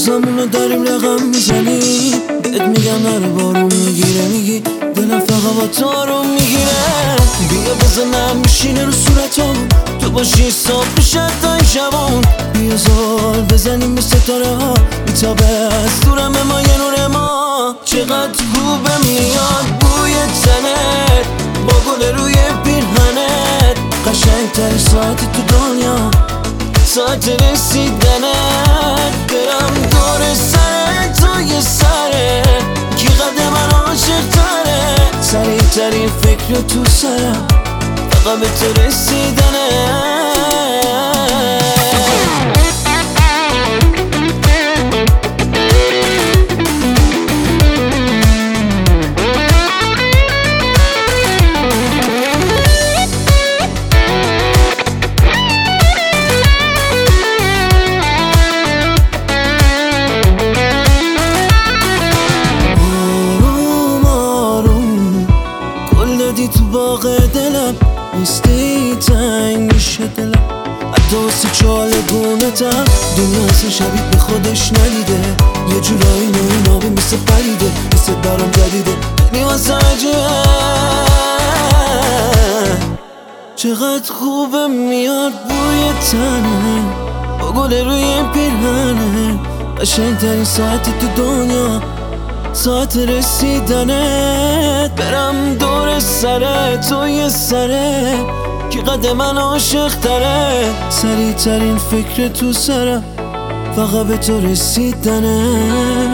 روزامونو داریم رقم میزنی، بهت میگم نره بارون میگیره، میگی دلم فقط با تو رو میگیره. بیا بزنم میشینه رو صورتم، تو باشی صاف میشه تا این شبون. بیا زال بزنیم به ستاره ها، میتابه از دورم ما یه نور ما. چقدر خوبه میاد بوی تنت با گل روی پیرهنت، قشنگترین ساعت تو دنیا ساعت رسیدنت. برم دور سرت تو یه سره، کی قد من عاشق تره، سریع ترین فکر تو سرم فقط به تو رسیدنت. تو باغ دلم نیستی، تنگ میشه دلم حتی واسه چالگونتم. دنیا اصلا شبیه به خودش ندیده، یه جورایی نوعی نابی مثل پریده، مثل برام جدیده بینی واسه عجیبه. چقدر خوبه میاد بوی تنه با گل روی پیرهنه، قشنگترین ساعت تو دنیا ساعت رسیدنت. برم دور سره تو یه سره، کی قد من عاشق تره، سریع ترین فکر تو سرم فقط به تو رسیدنت.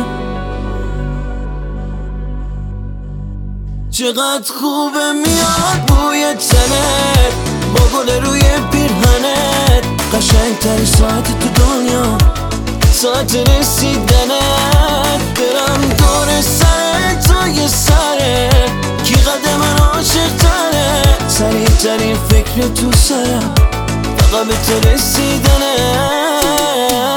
چقدر خوبه میاد بوی تنت با گل روی پیرهنت، قشنگترین ساعت تو دنیا ساعت رسیدنت. برم دور سرت تو یه سره، کی قد من عاشق تره، سریع ترین فکر تو سرم فقط به تو رسیدنت.